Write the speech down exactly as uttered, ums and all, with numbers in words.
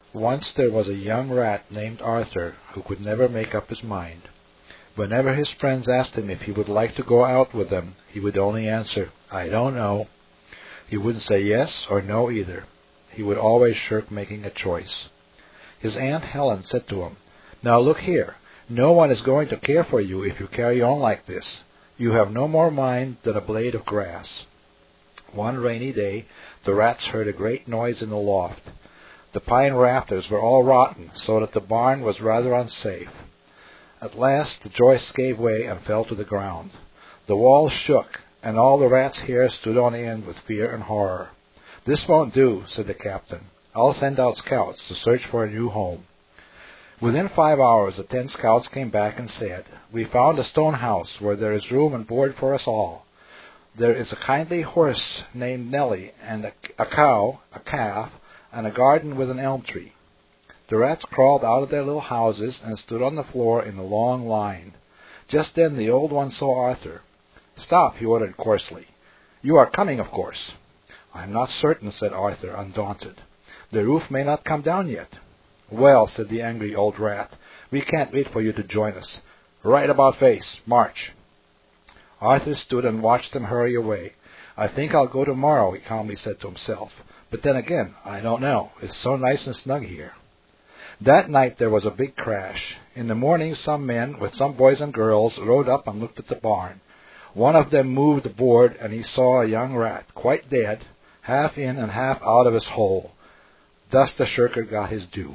Once there was a young rat named Arthur who could never make up his mind. Whenever his friends asked him if he would like to go out with them, he would only answer, "I don't know." He wouldn't say yes or no either. He would always shirk making a choice. His Aunt Helen said to him, "Now look here, no one is going to care for you if you carry on like this. You have no more mind than a blade of grass." One rainy day, the rats heard a great noise in the loft. The pine rafters were all rotten, so that the barn was rather unsafe. At last the joists gave way and fell to the ground. The walls shook, and all the rats' hair stood on end with fear and horror. "This won't do," said the captain. "I'll send out scouts to search for a new home." Within five hours the ten scouts came back and said, "We found a stone house where there is room and board for us all. There is a kindly horse named Nellie, and a, a cow, a calf, and a garden with an elm tree." The rats crawled out of their little houses and stood on the floor in a long line. Just then the old one saw Arthur. "Stop," he ordered coarsely. "You are coming, of course." "I am not certain," said Arthur, undaunted. "The roof may not come down yet." "Well," said the angry old rat, "we can't wait for you to join us. Right about face. March." Arthur stood and watched them hurry away. "I think I'll go tomorrow," he calmly said to himself. "But then again, I don't know. It's so nice and snug here." That night there was a big crash. In the morning some men, with some boys and girls, rode up and looked at the barn. One of them moved the board, and he saw a young rat, quite dead, half in and half out of his hole. Thus the shirker got his due.